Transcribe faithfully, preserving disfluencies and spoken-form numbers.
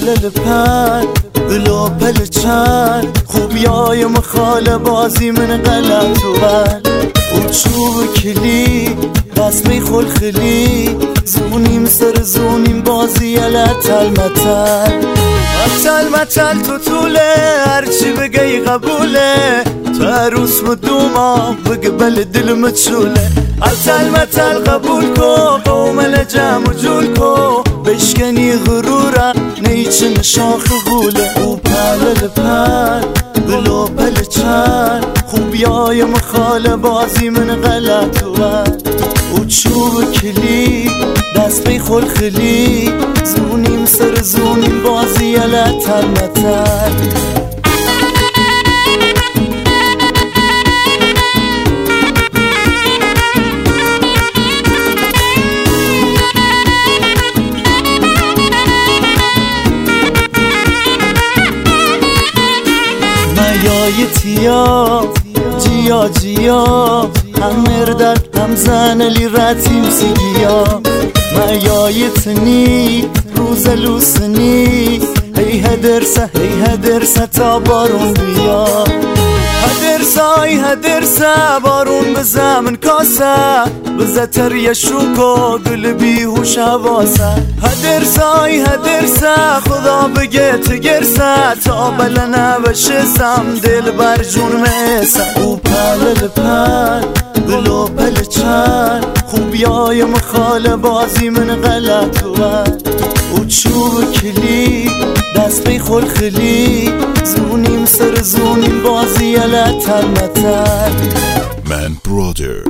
پلل پل بلا پل چند خوبیای مخال بازی من غلط و بل او چوب کلی بسمه خلخلی زونیم سر زونیم بازی علتل متل متل متل تو طوله هرچی بگی قبوله تو عروس مدوما بقبل دل متشوله متل متل قبول کو قومل جمع جول کو بشکنی غرورم نیچن شاخ غوله او پلل پل بلو پل چند خوبیای مخال بازی من غلط و بد او چوب کلی دست خلخلی زونیم سر زونیم بازی علتل متل مایای تیا جیا جیا هم مردد هم زنلی رتیم سگیا مایای تنی روز لوسنی هی هدرسه هی هدرسه تا بارون بیا هدرسه ای هدرسه بارون بزه من کاسه بزه تر یشوکو گل بیهوش حواسه هدرسه ای هدرسه خدا بگه تگرسه تا بلنه بشسم دل بر جون میسه او پلل پل بلو پل چند خوبیای مخال بازی من غلط و بد او چوب کلی دست خلخلی زونیم سر زونیم بازی علتل متل من برادر